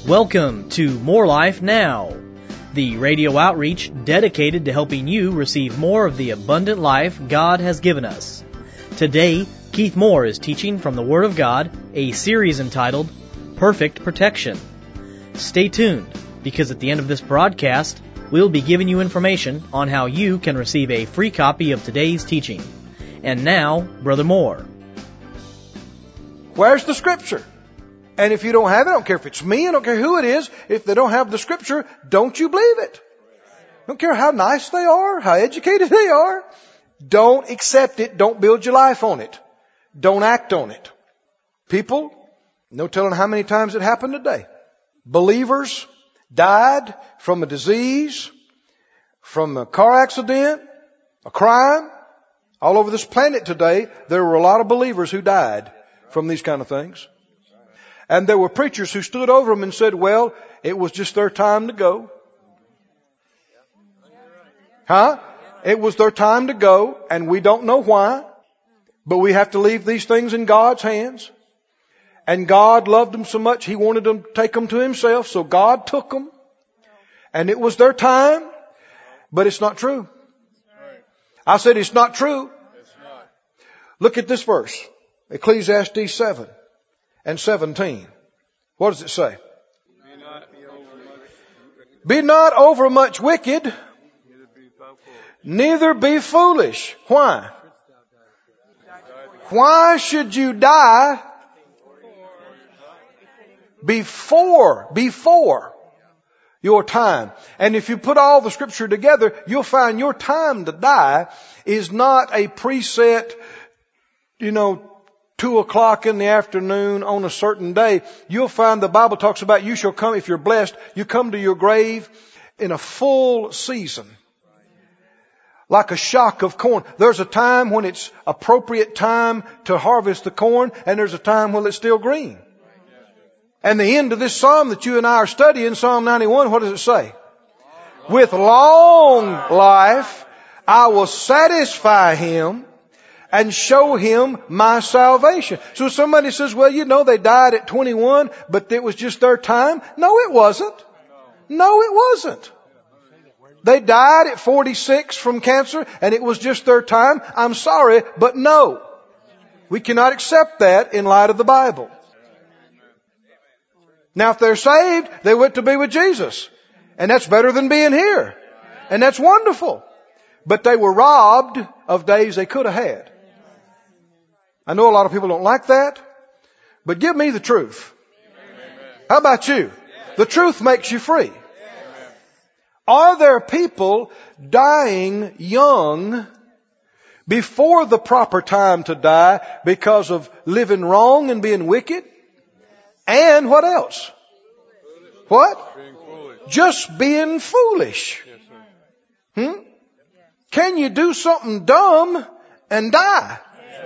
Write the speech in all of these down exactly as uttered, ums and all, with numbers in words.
Welcome to More Life Now, the radio outreach dedicated to helping you receive more of the abundant life God has given us. Today, Keith Moore is teaching from the Word of God, a series entitled Perfect Protection. Stay tuned, because at the end of this broadcast, we'll be giving you information on how you can receive a free copy of today's teaching. And now, Brother Moore. Where's the Scripture? And if you don't have it, I don't care if it's me, I don't care who it is, if they don't have the Scripture, don't you believe it. I don't care how nice they are, how educated they are. Don't accept it. Don't build your life on it. Don't act on it. People, no telling how many times it happened today. Believers died from a disease, from a car accident, a crime. All over this planet today, there were a lot of believers who died from these kind of things. And there were preachers who stood over them and said, well, it was just their time to go. Huh? It was their time to go, and we don't know why. But we have to leave these things in God's hands. And God loved them so much, He wanted them to take them to Himself, so God took them. And it was their time, but it's not true. I said it's not true. Look at this verse, Ecclesiastes seven. And seventeen. What does it say? Be not, be not over much wicked, neither be foolish. Why? Why should you die before, before your time? And if you put all the Scripture together, you'll find your time to die is not a preset, you know, two o'clock in the afternoon on a certain day. You'll find the Bible talks about you shall come, if you're blessed, you come to your grave in a full season. Like a shock of corn. There's a time when it's appropriate time to harvest the corn, and there's a time when it's still green. And the end of this psalm that you and I are studying, Psalm ninety-one, what does it say? With long life I will satisfy him and show him my salvation. So somebody says, well, you know, they died at twenty-one, but it was just their time. No, it wasn't. No, it wasn't. They died at forty-six from cancer, and it was just their time. I'm sorry, but no. We cannot accept that in light of the Bible. Now, if they're saved, they went to be with Jesus. And that's better than being here. And that's wonderful. But they were robbed of days they could have had. I know a lot of people don't like that, but give me the truth. How about you? The truth makes you free. Are there people dying young before the proper time to die because of living wrong and being wicked? And what else? What? Just being foolish. Hmm? Can you do something dumb and die?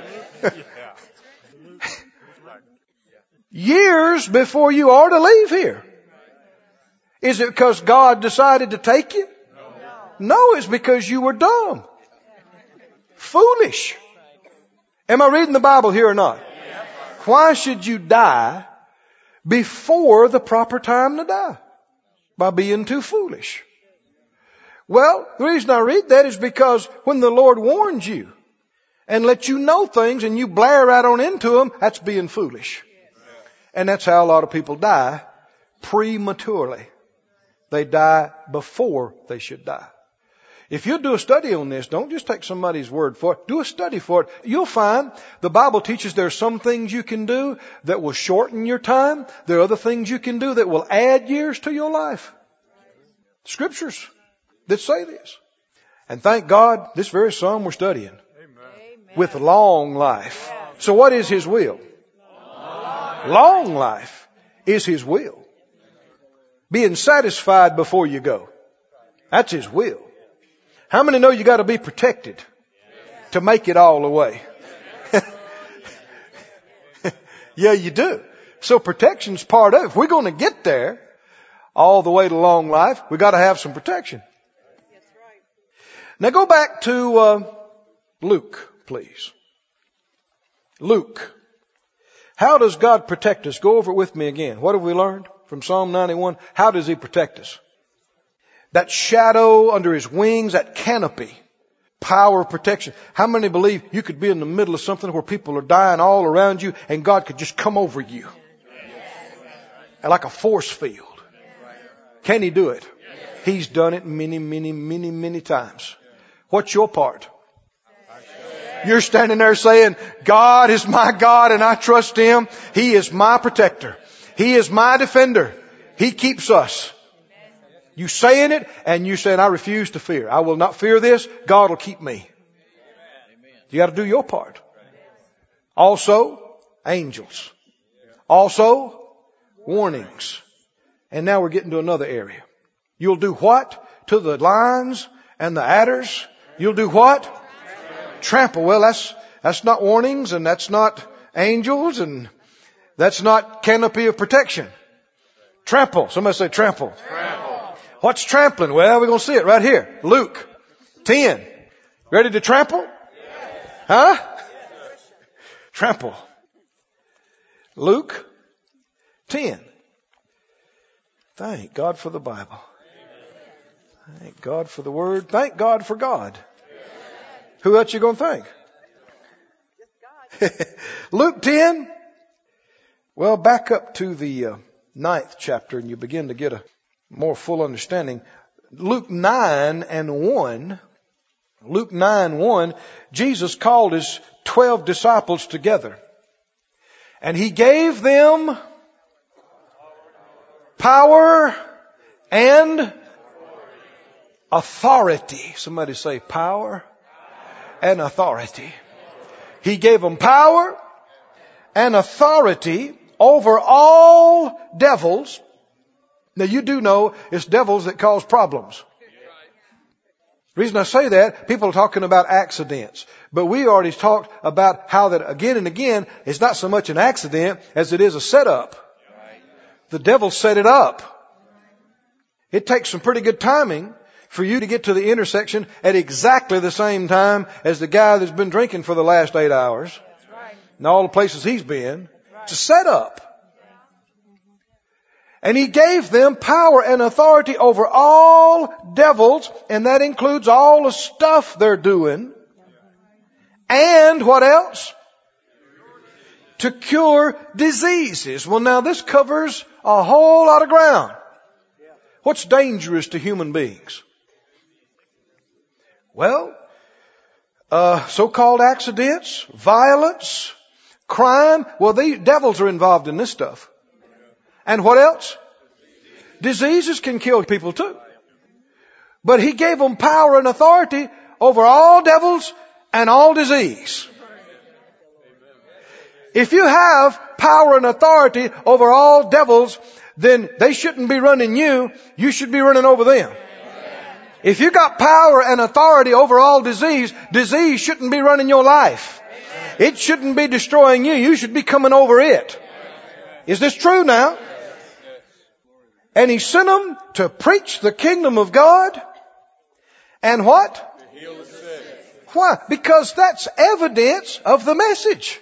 Years before you are to leave here. Is it because God decided to take you? No, it's because you were dumb. Foolish. Am I reading the Bible here or not? Why should you die before the proper time to die? By being too foolish. Well, the reason I read that is because when the Lord warns you and lets you know things and you blare right on into them, that's being foolish. And that's how a lot of people die prematurely. They die before they should die. If you do a study on this, don't just take somebody's word for it. Do a study for it. You'll find the Bible teaches there are some things you can do that will shorten your time. There are other things you can do that will add years to your life. Scriptures that say this. And thank God, this very psalm we're studying. Amen. With long life. So what is His will? Long, long life is His will. Being satisfied before you go. That's His will. How many know you got to be protected to make it all the way? Yeah, you do. So protection's part of it. If we're going to get there all the way to long life, we got to have some protection. Now go back to uh, Luke, please. Luke. How does God protect us? Go over it with me again. What have we learned? from Psalm ninety-one. How does He protect us? That shadow under His wings, that canopy, power of protection. How many believe you could be in the middle of something where people are dying all around you and God could just come over you? Like a force field. Can He do it? He's done it many, many, many, many times. What's your part? You're standing there saying, God is my God and I trust Him. He is my protector. He is my defender. He keeps us. You saying it and you saying, I refuse to fear. I will not fear this. God will keep me. You got to do your part. Also, angels. Also, warnings. And now we're getting to another area. You'll do what to the lions and the adders? You'll do what? Trample. Well, that's, that's not warnings and that's not angels and that's not canopy of protection. Trample. Somebody say trample. Trample. What's trampling? Well, we're going to see it right here. Luke ten. Ready to trample? Huh? Trample. Luke ten. Thank God for the Bible. Thank God for the Word. Thank God for God. Who else you going to thank? Luke ten. Well, back up to the uh, ninth chapter and you begin to get a more full understanding. Luke nine and one. Luke nine one. Jesus called His twelve disciples together. And He gave them power and authority. Somebody say power and authority. He gave them power and authority over all devils. Now you do know it's devils that cause problems. The reason I say that, people are talking about accidents. But we already talked about how that again and again, it's not so much an accident as it is a setup. The devil set it up. It takes some pretty good timing for you to get to the intersection at exactly the same time as the guy that's been drinking for the last eight hours. And all the places he's been. It's a setup. And He gave them power and authority over all devils, and that includes all the stuff they're doing. And what else? To cure diseases. Well, now this covers a whole lot of ground. What's dangerous to human beings? Well, uh, so-called accidents, violence, crime. Well, the devils are involved in this stuff. And what else? Diseases can kill people too. But He gave them power and authority over all devils and all disease. If you have power and authority over all devils, then they shouldn't be running you. You should be running over them. If you got power and authority over all disease, disease shouldn't be running your life. It shouldn't be destroying you. You should be coming over it. Is this true now? And He sent them to preach the kingdom of God. And what? To heal the sick. Why? Because that's evidence of the message.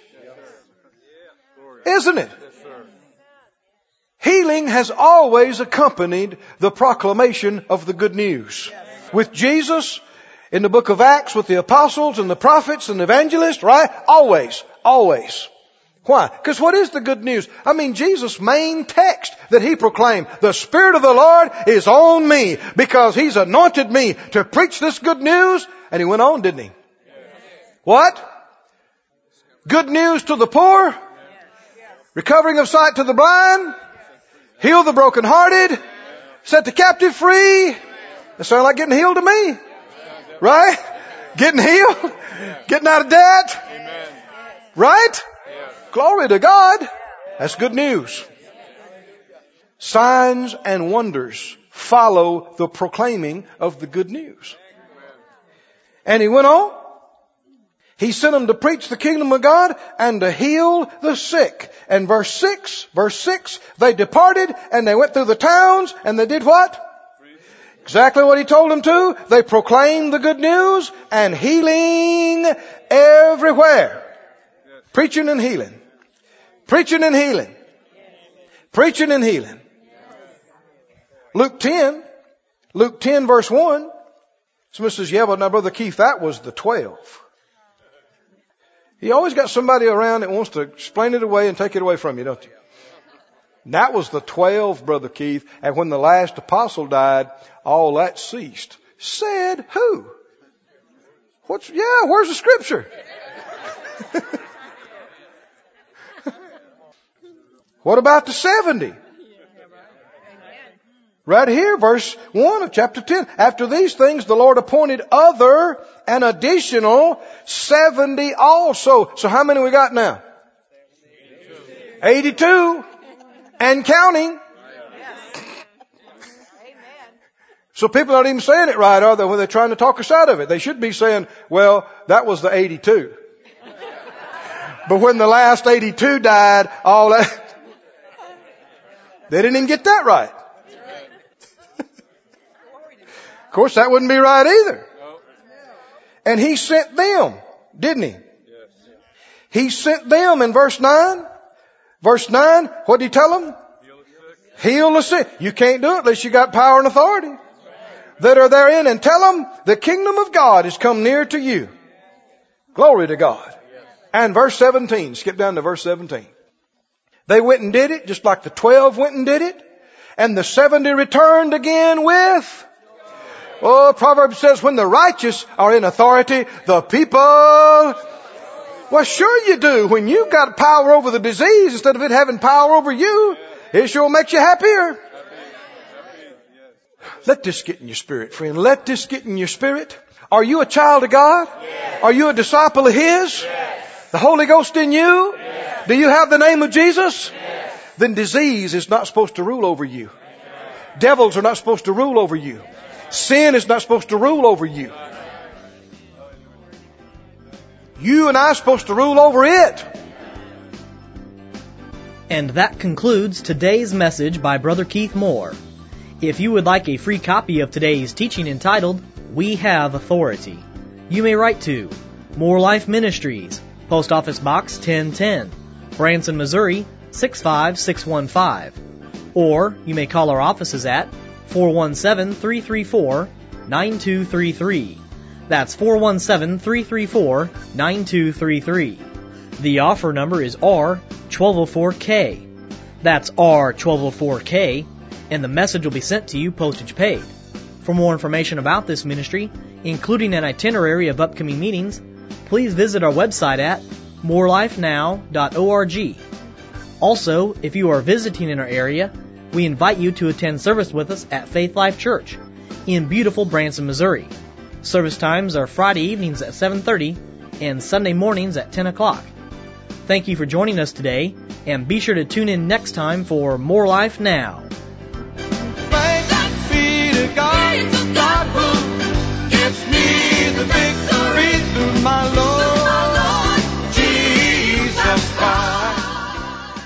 Isn't it? Healing has always accompanied the proclamation of the good news. With Jesus, in the book of Acts, with the apostles and the prophets and the evangelists, right? Always, always. Why? Because what is the good news? I mean, Jesus' main text that He proclaimed, the Spirit of the Lord is on me because He's anointed me to preach this good news. And He went on, didn't He? What? Good news to the poor, recovering of sight to the blind, heal the brokenhearted, set the captive free. That sounds like getting healed to me. Right? Getting healed, getting out of debt. Right? Glory to God. That's good news. Signs and wonders follow the proclaiming of the good news. And He went on. He sent them to preach the kingdom of God and to heal the sick. And verse six, verse six, they departed and they went through the towns and they did what? Exactly what He told them to. They proclaimed the good news and healing everywhere. Preaching and healing. Preaching and healing. Preaching and healing. Luke ten, Luke ten verse one. Somebody says, yeah, but now Brother Keith, that was the twelve. You always got somebody around that wants to explain it away and take it away from you, don't you? That was the twelve, Brother Keith. And when the last apostle died, all that ceased. Said who? What's, yeah, where's the scripture? What about the seventy? Right here, verse one of chapter ten. After these things, the Lord appointed other and additional seventy also. So how many we got now? eighty-two. And counting. So people aren't even saying it right, are they, when they're trying to talk us out of it? They should be saying, well, that was the eighty-two. But when the last eighty-two died, all that, they didn't even get that right. Of course, that wouldn't be right either. And he sent them, didn't he? He sent them in verse nine. Verse nine, what did he tell them? Heal the sick. You can't do it unless you got power and authority that are therein. And tell them the kingdom of God has come near to you. Glory to God. And verse seventeen, skip down to verse seventeen. They went and did it just like the twelve went and did it. And the seventy returned again with... Oh, Proverbs says when the righteous are in authority, the people... Well, sure you do. When you've got power over the disease instead of it having power over you, it sure makes you happier. Let this get in your spirit, friend. Let this get in your spirit. Are you a child of God? Yes. Are you a disciple of His? Yes. The Holy Ghost in you? Yes. Do you have the name of Jesus? Yes. Then disease is not supposed to rule over you. Yes. Devils are not supposed to rule over you. Sin is not supposed to rule over you. You and I are supposed to rule over it. And that concludes today's message by Brother Keith Moore. If you would like a free copy of today's teaching entitled, We Have Authority, you may write to More Life Ministries, Post Office Box ten ten, Branson, Missouri six five six one five. Or you may call our offices at four one seven, three three four, nine two three three. That's four one seven, three three four, nine two three three. The offer number is R twelve oh four K. That's R twelve oh four K, and the message will be sent to you postage paid. For more information about this ministry, including an itinerary of upcoming meetings, please visit our website at more life now dot org. Also, if you are visiting in our area, we invite you to attend service with us at Faith Life Church in beautiful Branson, Missouri. Service times are Friday evenings at seven thirty and Sunday mornings at ten o'clock. Thank you for joining us today, and be sure to tune in next time for More Life Now. Thanks be to God, God who gives me the victory through my Lord Jesus Christ.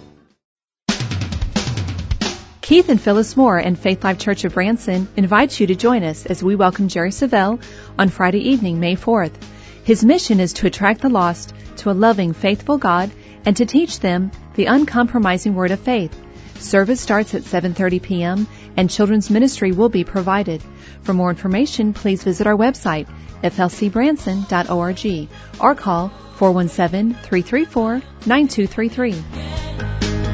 Keith and Phyllis Moore and Faith Life Church of Branson invite you to join us as we welcome Jerry Savelle on Friday evening, May fourth. His mission is to attract the lost to a loving, faithful God and to teach them the uncompromising word of faith. Service starts at seven thirty p.m. and children's ministry will be provided. For more information, please visit our website, f l c branson dot org, or call four one seven, three three four, nine two three three.